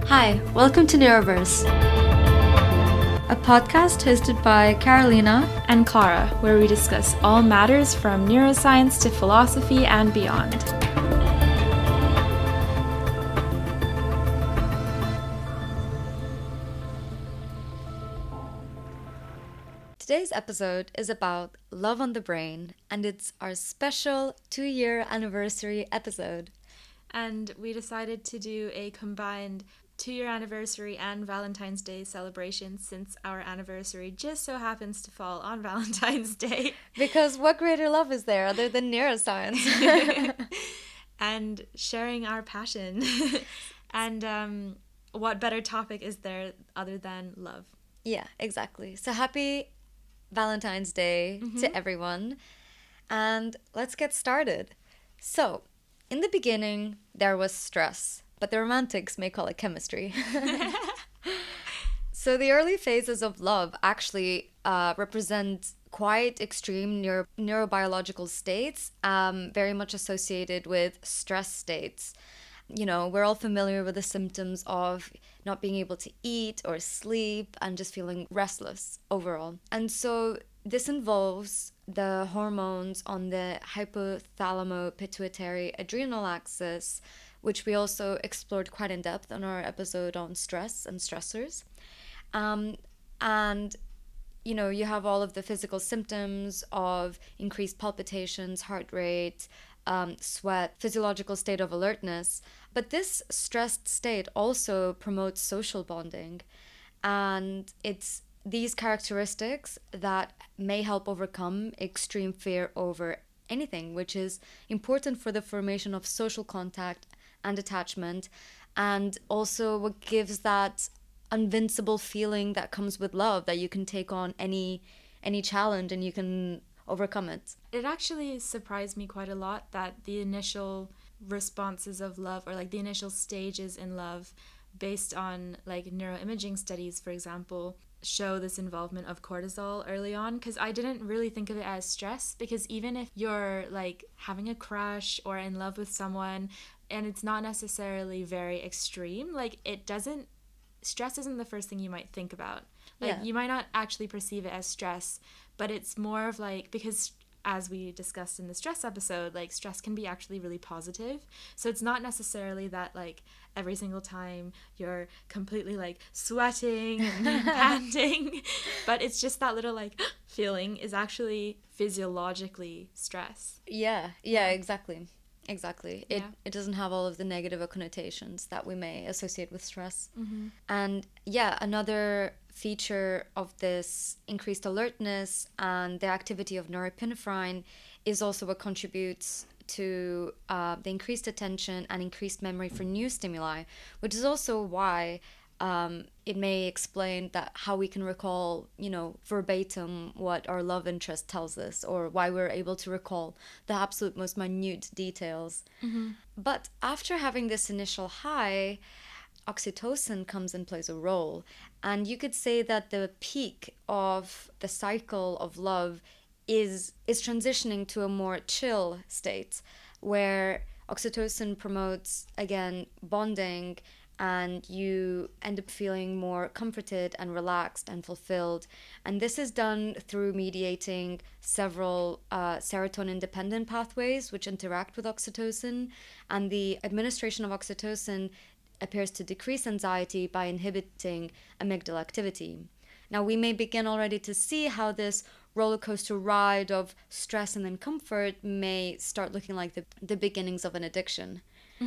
Hi, welcome to Neuroverse, a podcast hosted by Carolina and Clara, where we discuss all matters from neuroscience to philosophy and beyond. Today's episode is about Love on the Brain, and it's our special 2-year anniversary episode. And we decided to do a combined 2-year anniversary and Valentine's Day celebration, since our anniversary just so happens to fall on Valentine's Day. Because what greater love is there other than neuroscience? And sharing our passion. And what better topic is there other than love? Yeah, exactly. So happy Valentine's Day to everyone. And let's get started. So, in the beginning, there was stress. But the romantics may call it chemistry. So the early phases of love actually represent quite extreme neurobiological states, very much associated with stress states. You know, we're all familiar with the symptoms of not being able to eat or sleep and just feeling restless overall. And so this involves the hormones on the hypothalamo-pituitary adrenal axis, which we also explored quite in depth on our episode on stress and stressors. And, you know, you have all of the physical symptoms of increased palpitations, heart rate, sweat, physiological state of alertness. But this stressed state also promotes social bonding. And it's these characteristics that may help overcome extreme fear over anything, which is important for the formation of social contact and attachment, and also what gives that invincible feeling that comes with love, that you can take on any challenge and you can overcome it. It actually surprised me quite a lot that the initial responses of love, or like the initial stages in love, based on like neuroimaging studies, for example, show this involvement of cortisol early on, because I didn't really think of it as stress, because even if you're like having a crush or in love with someone and it's not necessarily very extreme, like stress isn't the first thing you might think about. Like you might not actually perceive it as stress, but it's more of like, because as we discussed in the stress episode, like stress can be actually really positive. So it's not necessarily that like every single time you're completely like sweating and panting, but it's just that little like feeling is actually physiologically stress. Yeah, exactly. It doesn't have all of the negative connotations that we may associate with stress. And another feature of this increased alertness and the activity of norepinephrine is also what contributes to the increased attention and increased memory for new stimuli, which is also why it may explain that how we can recall, you know, verbatim what our love interest tells us, or why we're able to recall the absolute most minute details. But after having this initial high, oxytocin comes and plays a role. And you could say that the peak of the cycle of love is transitioning to a more chill state, where oxytocin promotes, again, bonding, and you end up feeling more comforted and relaxed and fulfilled. And this is done through mediating several serotonin-dependent pathways which interact with oxytocin. And the administration of oxytocin appears to decrease anxiety by inhibiting amygdala activity. Now, we may begin already to see how this roller coaster ride of stress and then comfort may start looking like the beginnings of an addiction.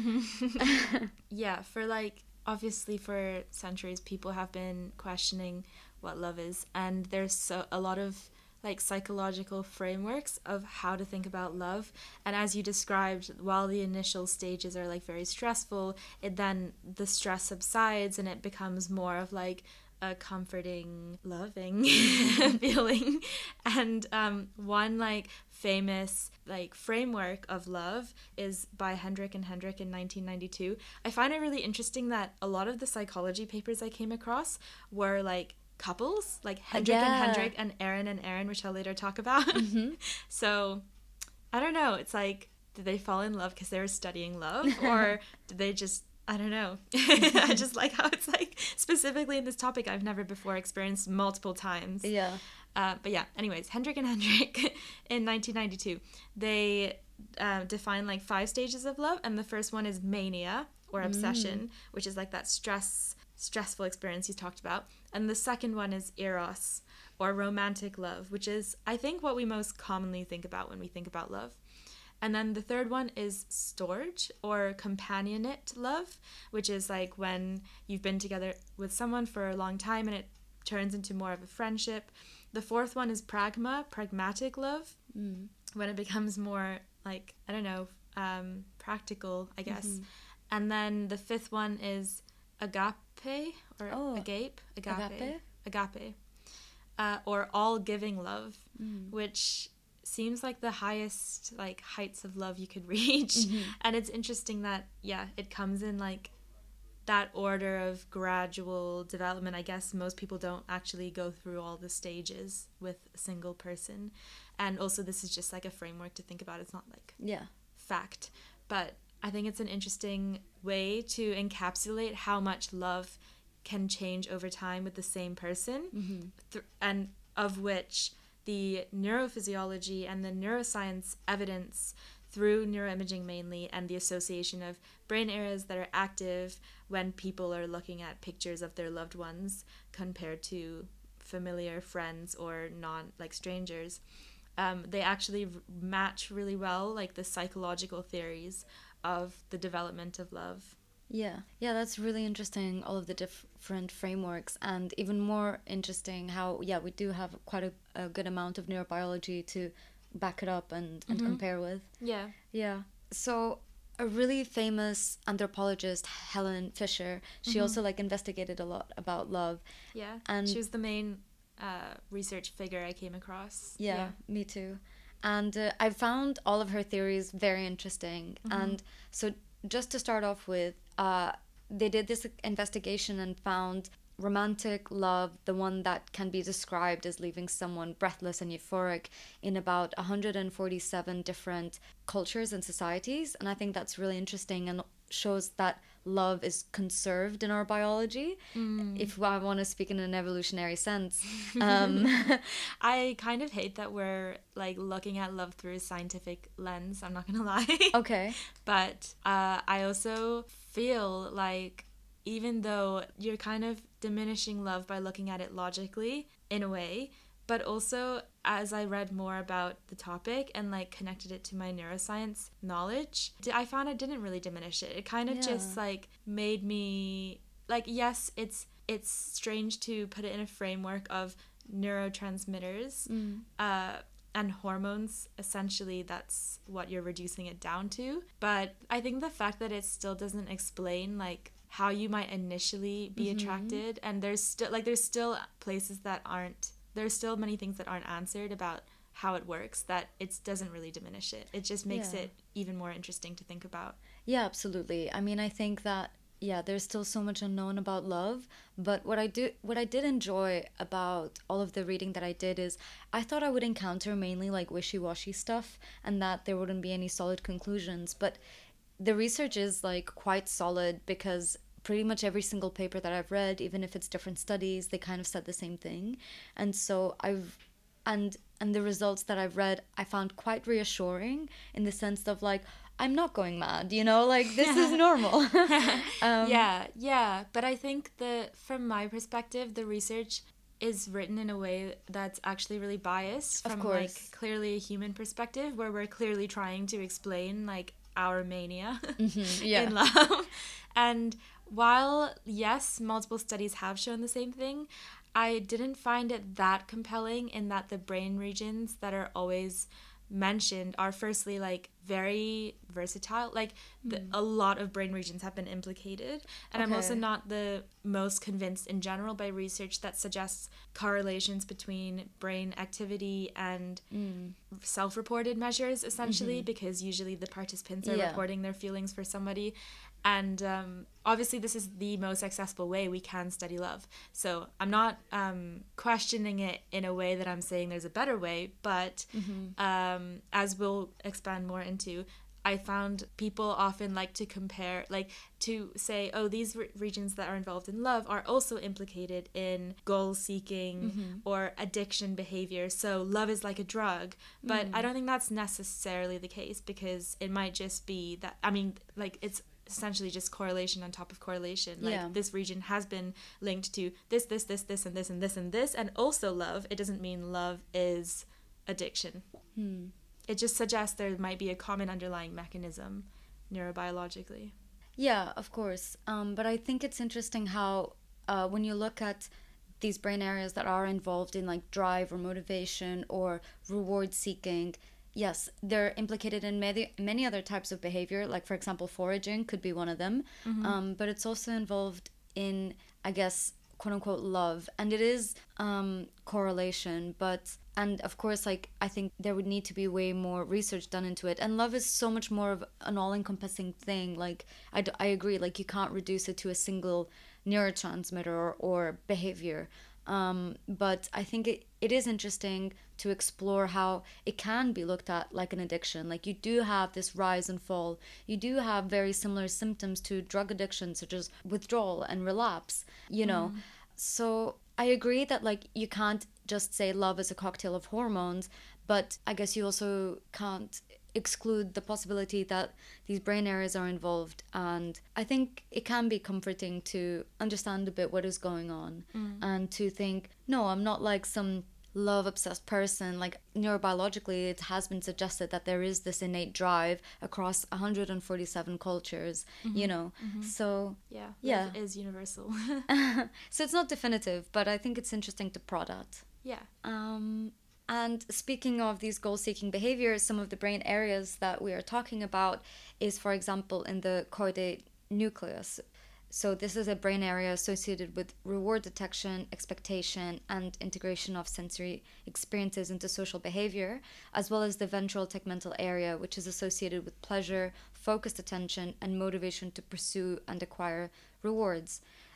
Yeah, for like, obviously for centuries people have been questioning what love is, and there's a lot of like psychological frameworks of how to think about love. And as you described, while the initial stages are like very stressful, then the stress subsides and it becomes more of like a comforting, loving feeling. And one like famous like framework of love is by Hendrick and Hendrick in 1992. I find it really interesting that a lot of the psychology papers I came across were like couples, like Hendrick and Hendrick and Aaron, which I'll later talk about. So I don't know, it's like, did they fall in love because they were studying love, or did they just I don't know. I just like how it's like, specifically in this topic, I've never before experienced multiple times. Yeah. But yeah, anyways, Hendrik and Hendrik in 1992, they define like 5 stages of love. And the first one is mania or obsession, which is like that stressful experience you talked about. And the second one is eros or romantic love, which is, I think, what we most commonly think about when we think about love. And then the third one is storge or companionate love, which is like when you've been together with someone for a long time and it turns into more of a friendship. The fourth one is pragmatic love, when it becomes more like, I don't know, practical, I guess. And then the fifth one is agape or agape, or all giving love, which seems like the highest like heights of love you could reach. And it's interesting that it comes in like that order of gradual development. I guess most people don't actually go through all the stages with a single person, and also this is just like a framework to think about. It's not like fact, but I think it's an interesting way to encapsulate how much love can change over time with the same person, and of which the neurophysiology and the neuroscience evidence through neuroimaging mainly, and the association of brain areas that are active when people are looking at pictures of their loved ones compared to familiar friends or like strangers, they actually match really well like the psychological theories of the development of love. Yeah, that's really interesting, all of the different frameworks, and even more interesting how, we do have quite a good amount of neurobiology to back it up and compare with. Yeah. So a really famous anthropologist, Helen Fisher, she also like investigated a lot about love. Yeah, and she was the main research figure I came across. Yeah, me too. And I found all of her theories very interesting. And so just to start off with, they did this investigation and found romantic love, the one that can be described as leaving someone breathless and euphoric, in about 147 different cultures and societies. And I think that's really interesting and shows that love is conserved in our biology, if I want to speak in an evolutionary sense. I kind of hate that we're like looking at love through a scientific lens, I'm not gonna lie. Okay. But I also feel like even though you're kind of diminishing love by looking at it logically in a way, but also as I read more about the topic and like connected it to my neuroscience knowledge, I found it didn't really diminish it. It kind of just like made me like, yes, it's strange to put it in a framework of neurotransmitters and hormones. Essentially that's what you're reducing it down to, but I think the fact that it still doesn't explain like how you might initially be attracted, and there's still places that aren't, there's still many things that aren't answered about how it works, that it doesn't really diminish it. It just makes it even more interesting to think about. Yeah, absolutely. I mean, I think that there's still so much unknown about love, but what I did enjoy about all of the reading that I did is I thought I would encounter mainly like wishy-washy stuff and that there wouldn't be any solid conclusions, but the research is like quite solid, because pretty much every single paper that I've read, even if it's different studies, they kind of said the same thing. And so and the results that I've read, I found quite reassuring, in the sense of like, I'm not going mad, like this is normal. But I think from my perspective, the research is written in a way that's actually really biased from like clearly a human perspective, where we're clearly trying to explain like our mania in love. And while yes, multiple studies have shown the same thing, I didn't find it that compelling, in that the brain regions that are always mentioned are firstly like very versatile, like a lot of brain regions have been implicated, and I'm also not the most convinced in general by research that suggests correlations between brain activity and self-reported measures, essentially, because usually the participants are reporting their feelings for somebody. And obviously this is the most accessible way we can study love. So I'm not questioning it in a way that I'm saying there's a better way, but as we'll expand more into, I found people often like to compare, like to say, oh, these regions that are involved in love are also implicated in goal seeking or addiction behavior. So love is like a drug. But I don't think that's necessarily the case, because it might just be that, I mean, like it's essentially just correlation on top of correlation. Like this region has been linked to this, and this, and also love. It doesn't mean love is addiction. It just suggests there might be a common underlying mechanism neurobiologically. Yeah, of course. But I think it's interesting how when you look at these brain areas that are involved in like drive or motivation or reward seeking, yes, they're implicated in many other types of behavior. Like, for example, foraging could be one of them. But it's also involved in, I guess, quote unquote love, and it is correlation, and of course, like, I think there would need to be way more research done into it, and love is so much more of an all-encompassing thing. Like, I agree, like, you can't reduce it to a single neurotransmitter or behavior, but I think it is interesting to explore how it can be looked at like an addiction. Like, you do have this rise and fall, you do have very similar symptoms to drug addiction, such as withdrawal and relapse, you know. So I agree that, like, you can't just say love is a cocktail of hormones, but I guess you also can't exclude the possibility that these brain areas are involved. And I think it can be comforting to understand a bit what is going on, and to think, no, I'm not like some love obsessed person. Like, neurobiologically, it has been suggested that there is this innate drive across 147 cultures, you know. So yeah, love is universal. So it's not definitive, but I think it's interesting to prod at. And speaking of these goal-seeking behaviors, some of the brain areas that we are talking about is, for example, in the caudate nucleus. So this is a brain area associated with reward detection, expectation, and integration of sensory experiences into social behavior, as well as the ventral tegmental area, which is associated with pleasure, focused attention, and motivation to pursue and acquire rewards.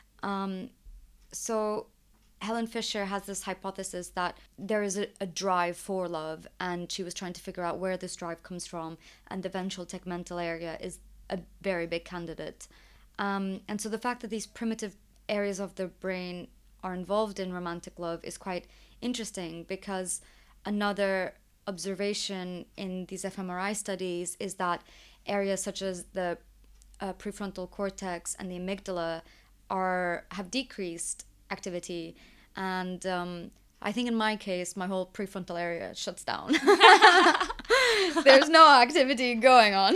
So Helen Fisher has this hypothesis that there is a drive for love, and she was trying to figure out where this drive comes from, and the ventral tegmental area is a very big candidate. And so the fact that these primitive areas of the brain are involved in romantic love is quite interesting, because another observation in these fMRI studies is that areas such as the prefrontal cortex and the amygdala have decreased activity. And I think in my case, my whole prefrontal area shuts down. There's no activity going on.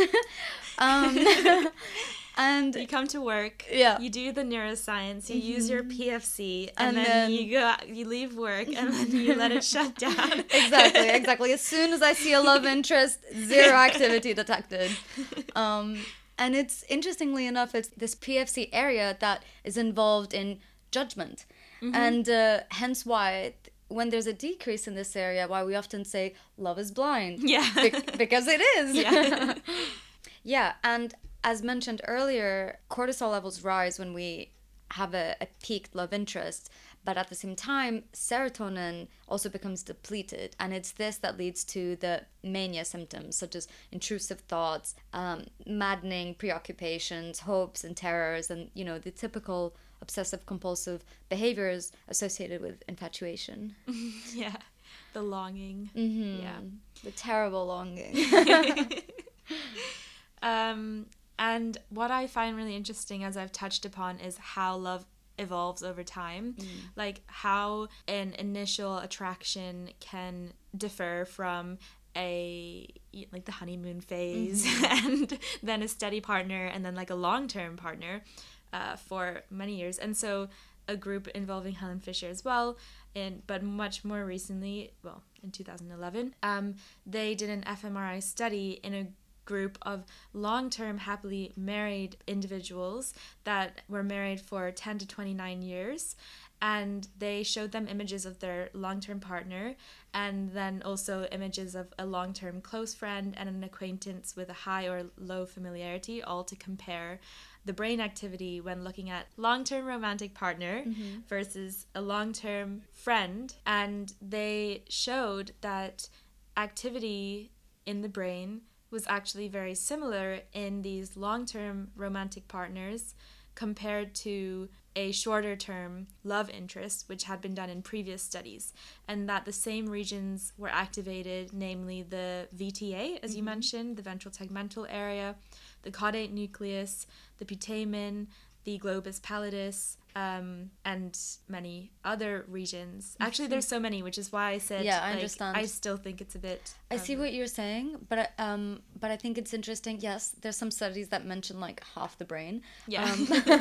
And you come to work, you do the neuroscience, you use your PFC, and then you leave work, and then you let it shut down. Exactly. As soon as I see a love interest, zero activity detected. And it's, interestingly enough, it's this PFC area that is involved in judgment. And hence why when there's a decrease in this area, why we often say love is blind. Because it is. Yeah, and as mentioned earlier, cortisol levels rise when we have a peaked love interest, but at the same time, serotonin also becomes depleted, and it's this that leads to the mania symptoms, such as intrusive thoughts, maddening preoccupations, hopes and terrors, and, you know, the typical obsessive compulsive behaviors associated with infatuation. The longing. The terrible longing. And what I find really interesting, as I've touched upon, is how love evolves over time. Like, how an initial attraction can differ from like the honeymoon phase, and then a steady partner, and then like a long-term partner for many years. And so a group involving Helen Fisher as well, but much more recently, well, in 2011, they did an fMRI study in a group of long-term happily married individuals that were married for 10 to 29 years, and they showed them images of their long-term partner, and then also images of a long-term close friend and an acquaintance with a high or low familiarity, all to compare the brain activity when looking at long-term romantic partner versus a long-term friend. And they showed that activity in the brain was actually very similar in these long-term romantic partners compared to a shorter term love interest, which had been done in previous studies, and that the same regions were activated, namely the VTA, as you mentioned, the ventral tegmental area, the caudate nucleus, the putamen, the globus pallidus, and many other regions. Actually, there's so many, which is why I said, I understand. I still think it's a bit... I see what you're saying, but I think it's interesting. Yes, there's some studies that mention like half the brain. Yeah.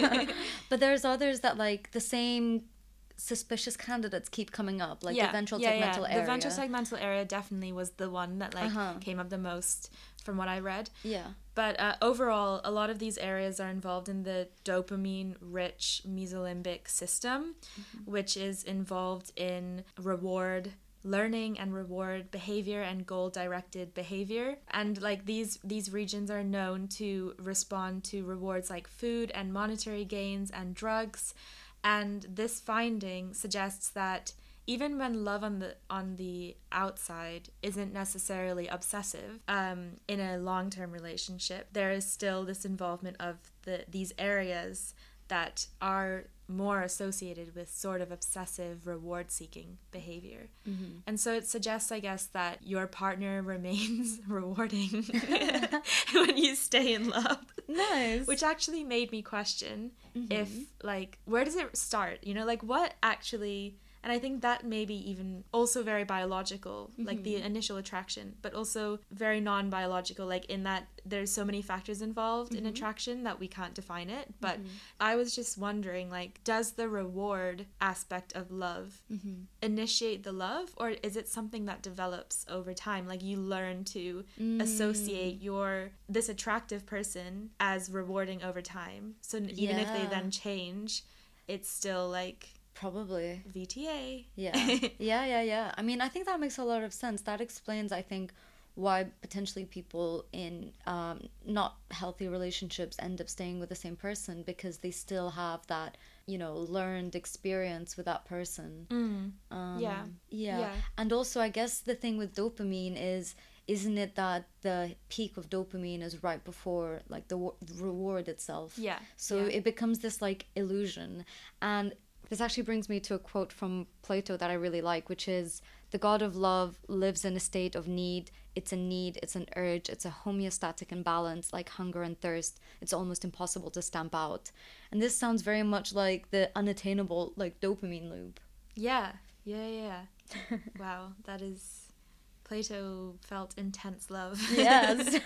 But there's others that like the same suspicious candidates keep coming up, like the ventral tegmental area. The ventral tegmental area definitely was the one that came up the most from what I read. Yeah. But overall, a lot of these areas are involved in the dopamine-rich mesolimbic system, which is involved in reward learning and reward behavior and goal-directed behavior. And like these regions are known to respond to rewards like food and monetary gains and drugs. And this finding suggests that even when love on the outside isn't necessarily obsessive, in a long-term relationship, there is still this involvement of these areas that are more associated with sort of obsessive reward-seeking behavior. And so it suggests, I guess, that your partner remains rewarding when you stay in love. Nice. Which actually made me question if, like, where does it start? You know, like, what actually... And I think that may be even also very biological, like the initial attraction, but also very non-biological, like in that there's so many factors involved in attraction that we can't define it. But I was just wondering, like, does the reward aspect of love initiate the love, or is it something that develops over time? Like you learn to associate this attractive person as rewarding over time. So even if they then change, it's still like... Probably. VTA. Yeah. I mean, I think that makes a lot of sense. That explains, I think, why potentially people in not healthy relationships end up staying with the same person, because they still have that, you know, learned experience with that person. Yeah. And also, I guess the thing with dopamine is, isn't it that the peak of dopamine is right before, like, the reward itself? Yeah. So it becomes this, like, illusion. And this actually brings me to a quote from Plato that I really like, which is, "The god of love lives in a state of need. It's a need, it's an urge, it's a homeostatic imbalance, like hunger and thirst. It's almost impossible to stamp out." And this sounds very much like the unattainable, like, dopamine loop. Yeah. Wow, that is... Plato felt intense love. Yes.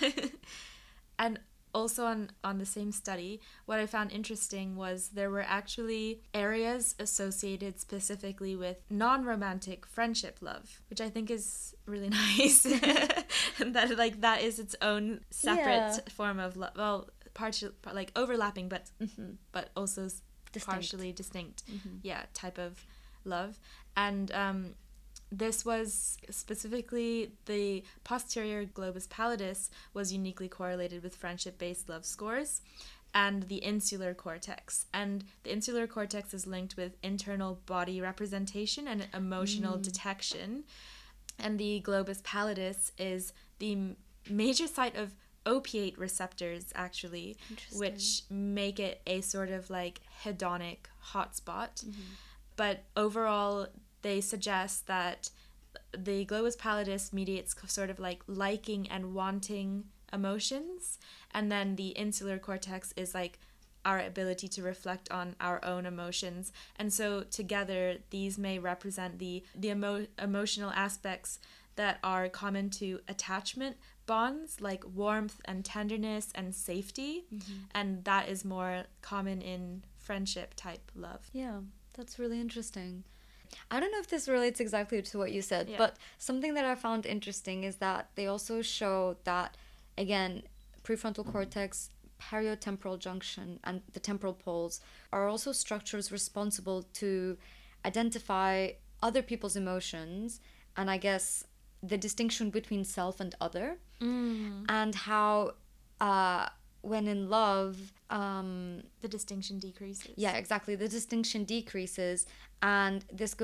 And also on the same study, what I found interesting was there were actually areas associated specifically with non-romantic friendship love, which I think is really nice. And that, like, that is its own separate form of love. Well, partially, like, overlapping, but also partially distinct. Type of love. And this was specifically the posterior globus pallidus was uniquely correlated with friendship-based love scores, and the insular cortex. And the insular cortex is linked with internal body representation and emotional detection. And the globus pallidus is the major site of opiate receptors, actually, which make it a sort of like hedonic hotspot. But overall, they suggest that the globus pallidus mediates sort of like liking and wanting emotions, and then the insular cortex is like our ability to reflect on our own emotions. And so together, these may represent the emotional aspects that are common to attachment bonds, like warmth and tenderness and safety, and that is more common in friendship type love. Yeah, that's really interesting. I don't know if this relates exactly to what you said, but something that I found interesting is that they also show that, again, prefrontal cortex, periotemporal junction, and the temporal poles are also structures responsible to identify other people's emotions, and I guess the distinction between self and other, and how when in love, the distinction decreases. Yeah, exactly. The distinction decreases, and this goes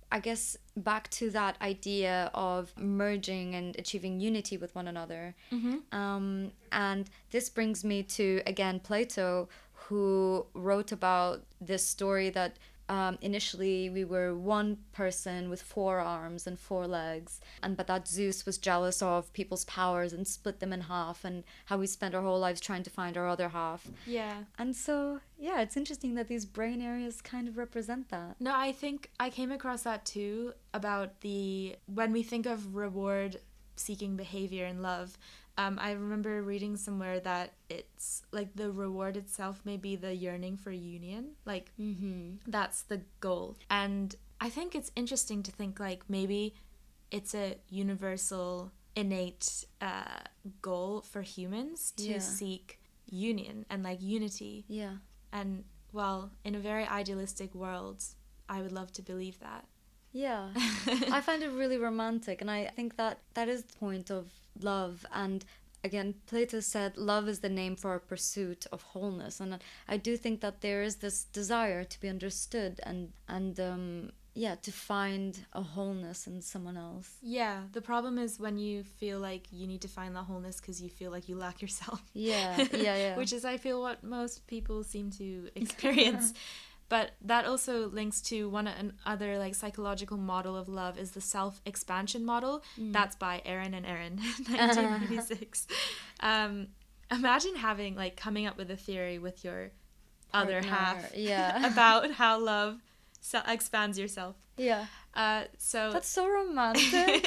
I guess back to that idea of merging and achieving unity with one another. And this brings me to, again, Plato, who wrote about this story that initially we were one person with 4 arms and 4 legs, but that Zeus was jealous of people's powers and split them in half, and how we spent our whole lives trying to find our other half. Yeah. And so, yeah, it's interesting that these brain areas kind of represent that. No, I think I came across that too, about when we think of reward seeking behavior in love. I remember reading somewhere that it's like the reward itself may be the yearning for union. Like, that's the goal. And I think it's interesting to think like maybe it's a universal, innate goal for humans to seek union and like unity. Yeah. And, well, in a very idealistic world, I would love to believe that. Yeah. I find it really romantic, and I think that that is the point of love. And again, Plato said love is the name for a pursuit of wholeness, and I do think that there is this desire to be understood and to find a wholeness in someone else. Yeah, the problem is when you feel like you need to find that wholeness because you feel like you lack yourself. Yeah. Which is, I feel, what most people seem to experience. But that also links to another like psychological model of love is the self-expansion model. That's by Aaron and Aaron, 1986. Imagine coming up with a theory with your other half about how love expands yourself. Yeah. So that's so romantic.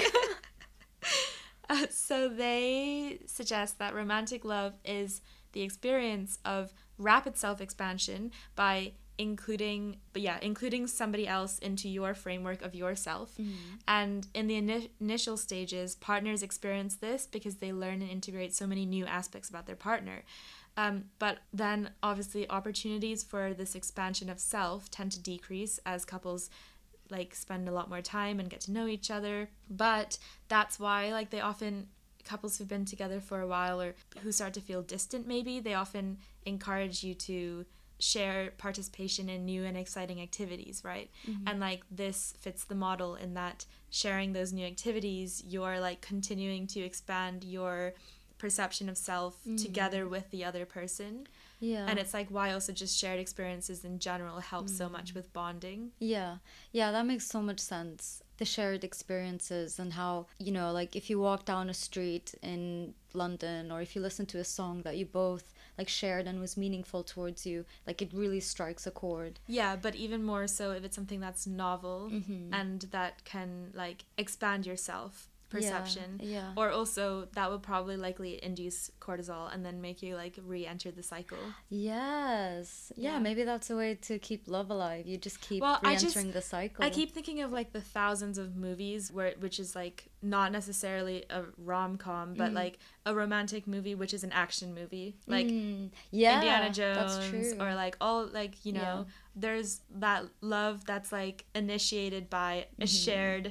So they suggest that romantic love is the experience of rapid self-expansion by including somebody else into your framework of yourself. And in the initial stages, partners experience this because they learn and integrate so many new aspects about their partner. But then obviously opportunities for this expansion of self tend to decrease as couples like spend a lot more time and get to know each other. But that's why like couples who've been together for a while or who start to feel distant, maybe they often encourage you to share participation in new and exciting activities, right? And like this fits the model in that sharing those new activities, you're like continuing to expand your perception of self together with the other person. And it's like why also just shared experiences in general help so much with bonding. Yeah, that makes so much sense. The shared experiences and how, like if you walk down a street in London or if you listen to a song that you both like shared and was meaningful towards you, like it really strikes a chord. Yeah, but even more so if it's something that's novel and that can like expand your self perception. Yeah. Or also that would probably likely induce cortisol and then make you like re-enter the cycle. Yes. Yeah, maybe that's a way to keep love alive. You just keep re-entering the cycle. I keep thinking of like the thousands of movies which is like not necessarily a rom-com but like a romantic movie which is an action movie, like Indiana Jones, that's true. Or like all like there's that love that's like initiated by a shared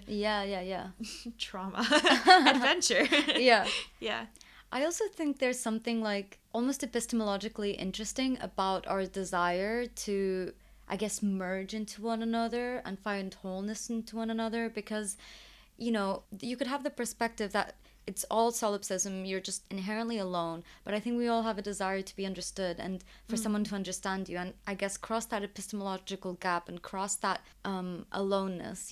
trauma adventure. Yeah. I also think there's something like almost epistemologically interesting about our desire to, I guess, merge into one another and find wholeness into one another, because you could have the perspective that it's all solipsism, you're just inherently alone, but I think we all have a desire to be understood and for someone to understand you, and I guess cross that epistemological gap and cross that aloneness,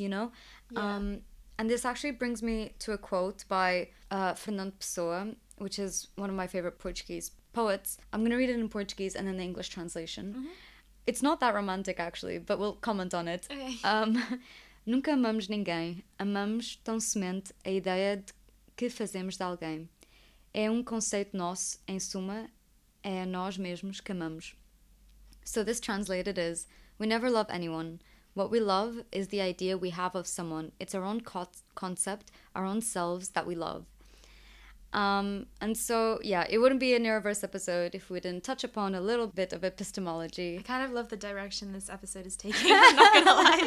and this actually brings me to a quote by Fernando Pessoa, which is one of my favorite Portuguese poets. I'm going to read it in Portuguese and then the English translation. It's not that romantic actually, but we'll comment on it. Okay. Nunca amamos ninguém, amamos tão somente a ideia de que fazemos de alguém. É conceito nosso, em suma, é a nós mesmos que amamos. So this translated is, we never love anyone. What we love is the idea we have of someone. It's our own concept, our own selves that we love. And so, it wouldn't be a Neuroverse episode if we didn't touch upon a little bit of epistemology. I kind of love the direction this episode is taking, I'm not gonna lie.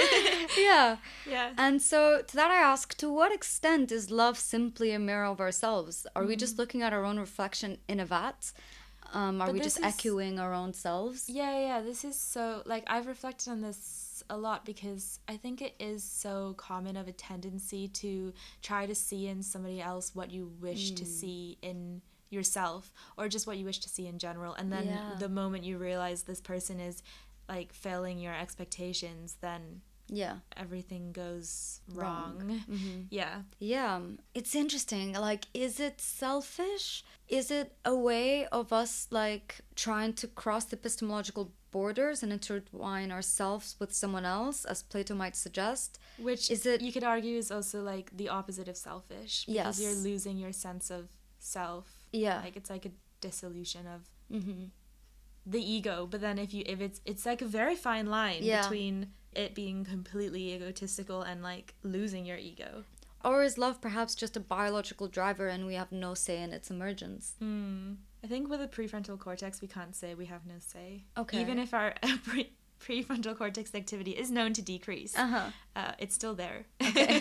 Yeah. And so to that I ask, to what extent is love simply a mirror of ourselves? Are we just looking at our own reflection in a vat? Are we just echoing our own selves? Yeah. This is so, like, I've reflected on this a lot because I think it is so common of a tendency to try to see in somebody else what you wish to see in yourself, or just what you wish to see in general. And then the moment you realize this person is, like, failing your expectations, then everything goes wrong. Yeah, it's interesting. Like, is it selfish? Is it a way of us, like, trying to cross the epistemological borders and intertwine ourselves with someone else, as Plato might suggest? Which is it, you could argue, is also, like, the opposite of selfish, because you're losing your sense of self. Like, it's like a dissolution of the ego. But then if it's like a very fine line between it being completely egotistical and, like, losing your ego. Or is love perhaps just a biological driver and we have no say in its emergence? I think with the prefrontal cortex, we can't say we have no say. Okay. Even if our prefrontal cortex activity is known to decrease, it's still there. Okay.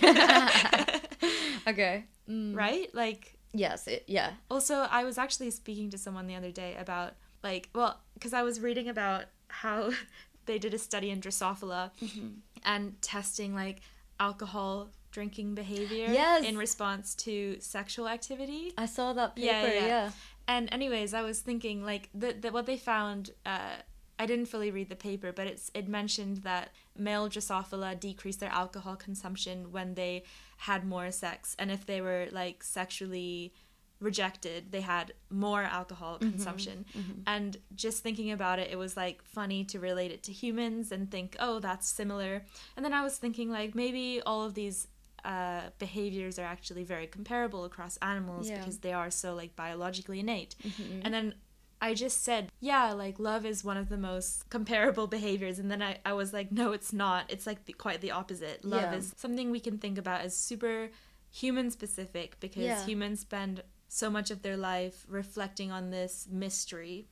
Okay. Right? Like... Yes, Also, I was actually speaking to someone the other day about, like... Well, because I was reading about how... they did a study in Drosophila and testing, like, alcohol drinking behavior in response to sexual activity. I saw that paper, And anyways, I was thinking, like, what they found, I didn't fully read the paper, but it mentioned that male Drosophila decreased their alcohol consumption when they had more sex, and if they were, like, sexually rejected, they had more alcohol consumption. And just thinking about it, it was, like, funny to relate it to humans and think, oh, that's similar. And then I was thinking, like, maybe all of these behaviors are actually very comparable across animals because they are so, like, biologically innate. And then I just said, like, love is one of the most comparable behaviors. And then I was like, no, it's not. It's, like, quite the opposite. Love is something we can think about as super human specific, because humans spend so much of their life reflecting on this mystery.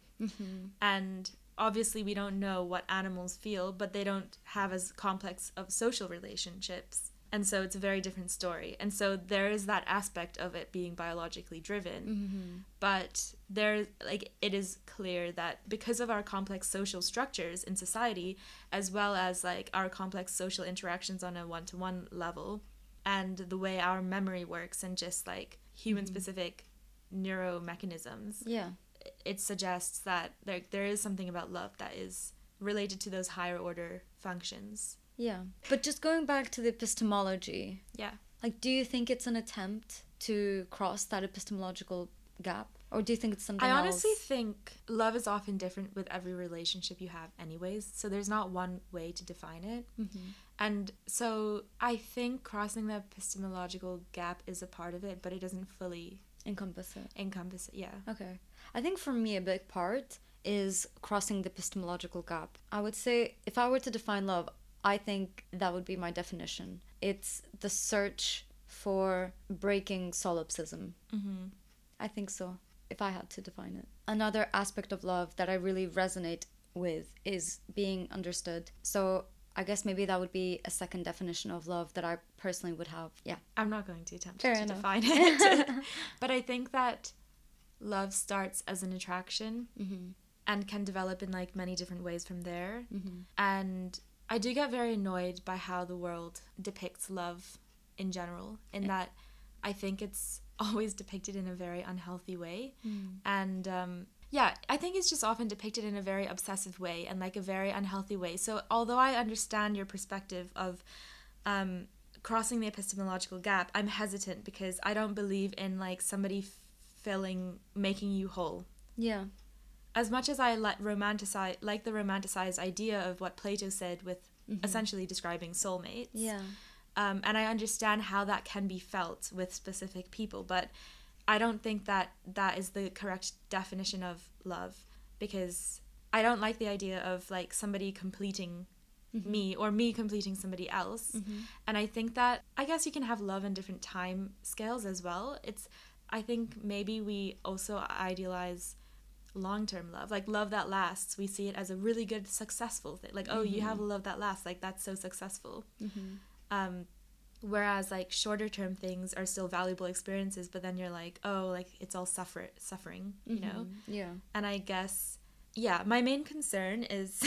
And obviously we don't know what animals feel, but they don't have as complex of social relationships. And so it's a very different story. And so there is that aspect of it being biologically driven. But there, like, it is clear that because of our complex social structures in society, as well as, like, our complex social interactions on a one-to-one level, and the way our memory works, and just, like, human-specific neuromechanisms, it suggests that there is something about love that is related to those higher order functions. But just going back to the epistemology, like, do you think it's an attempt to cross that epistemological gap, or do you think it's something else? I honestly think love is often different with every relationship you have anyways, so there's not one way to define it. And so I think crossing the epistemological gap is a part of it, but it doesn't fully encompass it. Okay. I think for me a big part is crossing the epistemological gap. I would say, if I were to define love, I think that would be my definition. It's the search for breaking solipsism. I think so, if I had to define it. Another aspect of love that I really resonate with is being understood. So I guess maybe that would be a second definition of love that I personally would have. I'm not going to attempt to define it. But I think that love starts as an attraction and can develop in, like, many different ways from there. And I do get very annoyed by how the world depicts love in general, in that I think it's always depicted in a very unhealthy way. And I think it's just often depicted in a very obsessive way and, like, a very unhealthy way. So although I understand your perspective of crossing the epistemological gap, I'm hesitant because I don't believe in, like, somebody making you whole. As much as I like the romanticized idea of what Plato said with essentially describing soulmates. And I understand how that can be felt with specific people, but I don't think that is the correct definition of love, because I don't like the idea of, like, somebody completing me or me completing somebody else. And I think that, I guess you can have love in different time scales as well. I think maybe we also idealize long-term love, like love that lasts. We see it as a really good, successful thing, like, oh, you have a love that lasts, like, that's so successful. Whereas like shorter term things are still valuable experiences, but then you're like, oh, like it's all suffering, you know? Yeah. And I guess, yeah, my main concern is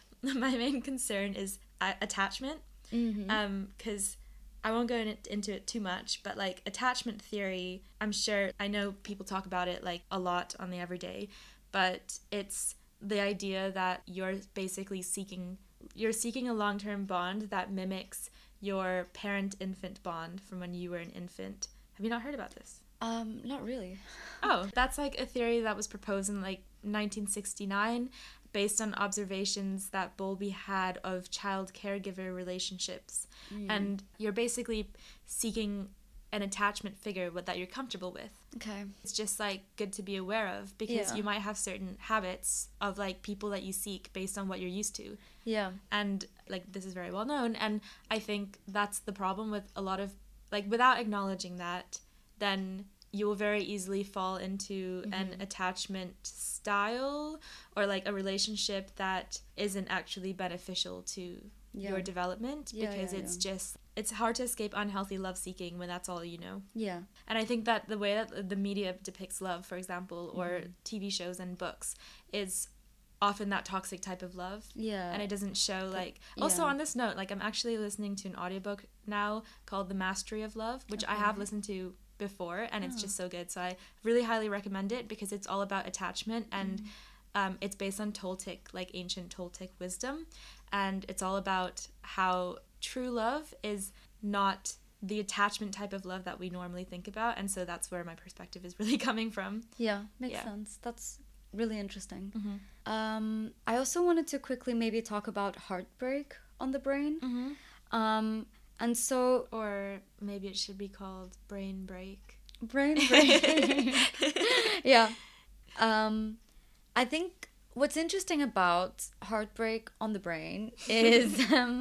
attachment. Because I won't go into it too much, but like attachment theory, I'm sure, I know people talk about it like a lot on the everyday, but it's the idea that you're basically seeking a long-term bond that mimics your parent-infant bond from when you were an infant. Have you not heard about this? Not really. Oh, that's like a theory that was proposed in like 1969 based on observations that Bowlby had of child caregiver relationships. And you're basically seeking an attachment figure that you're comfortable with. Okay. It's just like good to be aware of, because you might have certain habits of like people that you seek based on what you're used to. Yeah. And like this is very well known, and I think that's the problem with a lot of, like, without acknowledging that, then you will very easily fall into an attachment style or like a relationship that isn't actually beneficial to your development, because it's hard to escape unhealthy love seeking when that's all you know. Yeah. And I think that the way that the media depicts love, for example, or TV shows and books, is often that toxic type of love. Yeah. And it doesn't show like... Also on this note, like I'm actually listening to an audiobook now called The Mastery of Love, which I have listened to before, and it's just so good. So I really highly recommend it, because it's all about attachment, and it's based on Toltec, like ancient Toltec wisdom, and it's all about how true love is not the attachment type of love that we normally think about, and so that's where my perspective is really coming from. Yeah, makes sense. That's really interesting. I also wanted to quickly maybe talk about heartbreak on the brain. And so... Or maybe it should be called brain break. Brain break. Yeah. I think what's interesting about heartbreak on the brain is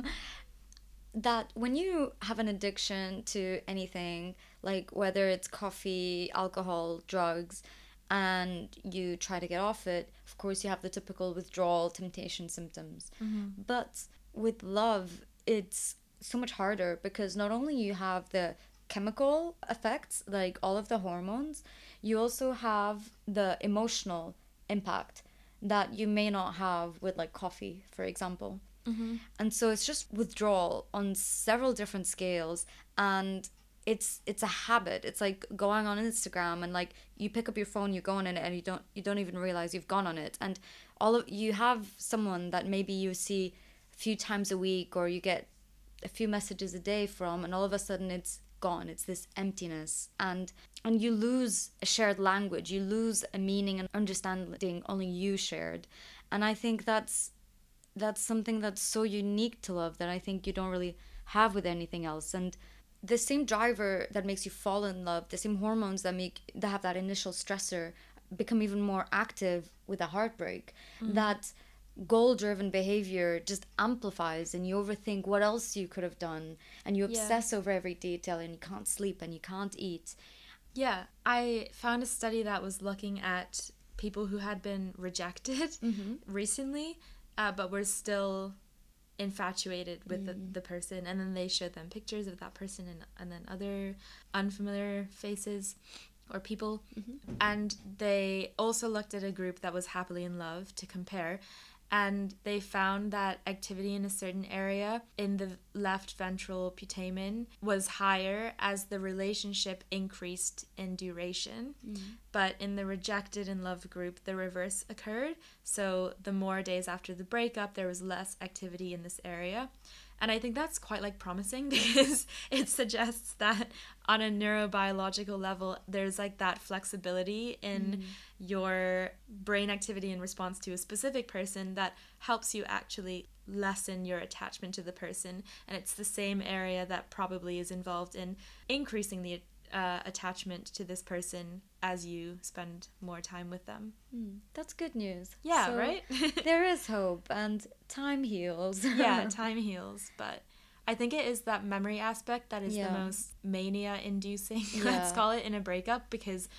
that when you have an addiction to anything, like whether it's coffee, alcohol, drugs, and you try to get off it, of course you have the typical withdrawal, temptation symptoms. But with love, it's so much harder, because not only you have the chemical effects, like all of the hormones, you also have the emotional impact that you may not have with like coffee, for example. And so it's just withdrawal on several different scales, and it's a habit. It's like going on Instagram and like you pick up your phone, you go on it, and you don't even realize you've gone on it, and you have someone that maybe you see a few times a week, or you get a few messages a day from, and all of a sudden it's gone. It's this emptiness, and you lose a shared language, you lose a meaning and understanding only you shared. And I think that's something that's so unique to love that I think you don't really have with anything else. And the same driver that makes you fall in love, the same hormones that have that initial stressor, become even more active with a heartbreak. That goal-driven behavior just amplifies, and you overthink what else you could have done, and you obsess over every detail, and you can't sleep and you can't eat. Yeah, I found a study that was looking at people who had been rejected recently, but were still infatuated with the person, and then they showed them pictures of that person and then other unfamiliar faces or people. And they also looked at a group that was happily in love to compare, and they found that activity in a certain area in the left ventral putamen was higher as the relationship increased in duration. But in the rejected and loved group, the reverse occurred. So the more days after the breakup, there was less activity in this area. And I think that's quite like promising, because it suggests that on a neurobiological level, there's like that flexibility in your brain activity in response to a specific person that helps you actually lessen your attachment to the person. And it's the same area that probably is involved in increasing the attachment to this person as you spend more time with them. That's good news. Yeah, so right? There is hope, and time heals. Yeah, time heals, but I think it is that memory aspect that is the most mania-inducing, let's call it, in a breakup, because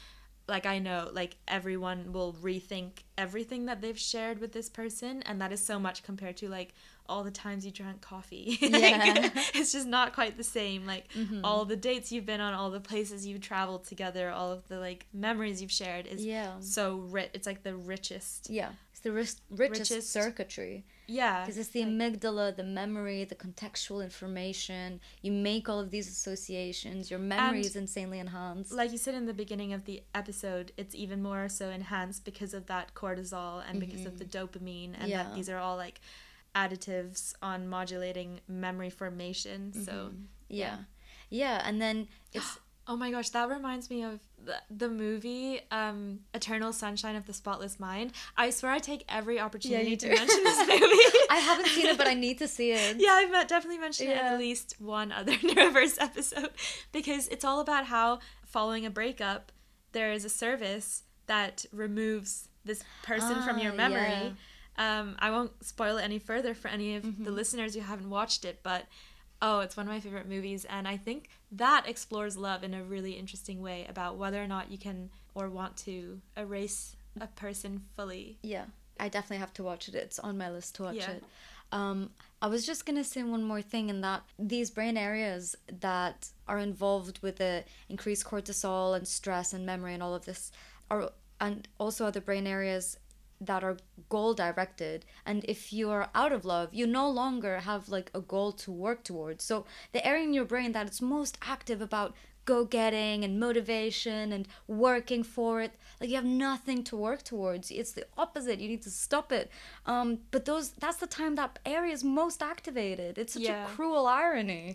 like, I know, like, everyone will rethink everything that they've shared with this person, and that is so much compared to, like, all the times you drank coffee. Yeah. It's just not quite the same. Like, all the dates you've been on, all the places you've traveled together, all of the, like, memories you've shared is so rich. It's, like, the richest. Yeah. It's the richest circuitry. Yeah. Because it's the amygdala, the memory, the contextual information. You make all of these associations. Your memory is insanely enhanced. Like you said in the beginning of the episode, it's even more so enhanced because of that cortisol and because of the dopamine. And that these are all, like, additives on modulating memory formation. So, yeah. And then it's... Oh my gosh, that reminds me of the movie Eternal Sunshine of the Spotless Mind. I swear I take every opportunity to mention this movie. I haven't seen it, but I need to see it. Yeah, I've definitely mentioned it in at least one other Neuroverse episode, because it's all about how, following a breakup, there is a service that removes this person from your memory. Yeah. I won't spoil it any further for any of the listeners who haven't watched it, but it's one of my favorite movies, and I think that explores love in a really interesting way about whether or not you can or want to erase a person fully. Yeah, I definitely have to watch it. It's on my list to watch it. I was just going to say one more thing, in that these brain areas that are involved with the increased cortisol and stress and memory and all of this and also other brain areas that are goal directed, and if you're out of love, you no longer have, like, a goal to work towards. So the area in your brain that is most active about go-getting and motivation and working for it, like, you have nothing to work towards. It's the opposite. You need to stop it. But that's the time that area is most activated. It's such a cruel irony.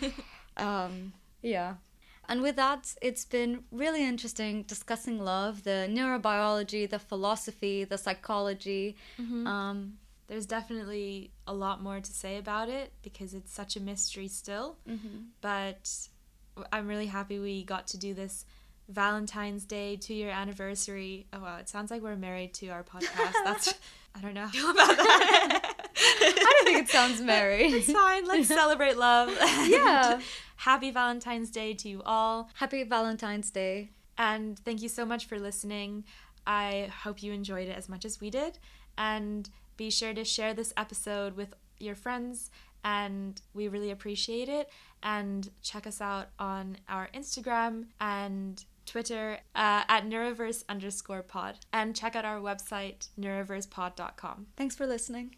Yeah. And with that, it's been really interesting discussing love, the neurobiology, the philosophy, the psychology. There's definitely a lot more to say about it because it's such a mystery still. But I'm really happy we got to do this Valentine's Day 2-year anniversary. Oh, wow, it sounds like we're married to our podcast. That's, I don't know how I feel about that. I don't think it sounds merry. It's fine. Let's celebrate love. Yeah. Happy Valentine's Day to you all. Happy Valentine's Day. And thank you so much for listening. I hope you enjoyed it as much as we did. And be sure to share this episode with your friends. And we really appreciate it. And check us out on our Instagram and Twitter at Neuroverse_pod. And check out our website, neuroversepod.com. Thanks for listening.